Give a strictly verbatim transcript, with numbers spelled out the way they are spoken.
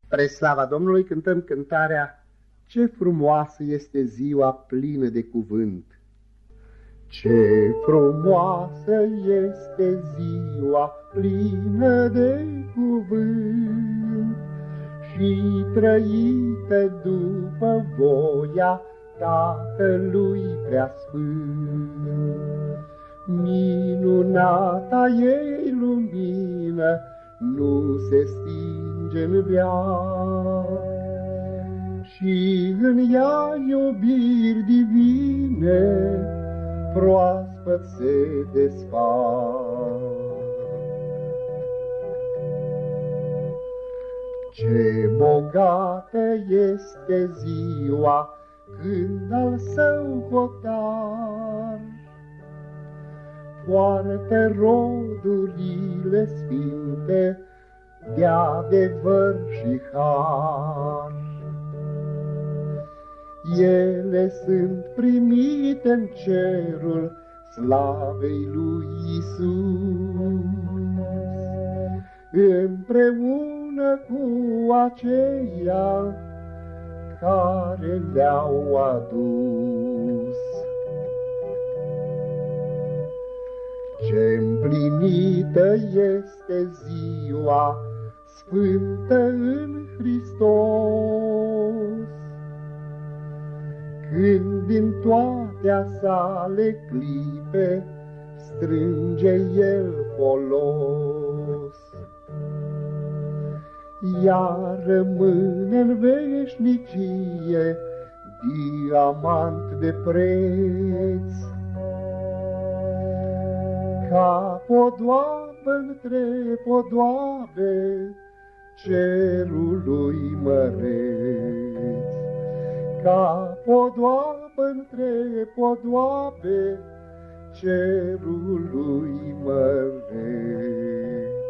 Spre slava Domnului cântăm cântarea Ce frumoasă este ziua plină de cuvânt. Ce frumoasă este ziua plină de cuvânt și trăită după voia Tatălui Preasfânt. Minunata ei lumină nu se stinge în veac și în ea iubiri divine proaspăt se desfac. Ce bogată este ziua când al său hotar poartă rodurile sfinte de adevăr și har. Ele sunt primite în cerul slavei lui Iisus, împreună cu aceia care le-au adus. Ce împlinită este ziua sfântă în Hristos, când din toate sale clipe strânge El folos. Ea rămâne în veșnicie diamant de preț, ca podoabă între podoabe cerului măreț, ca podoabă între podoabe cerului măreț.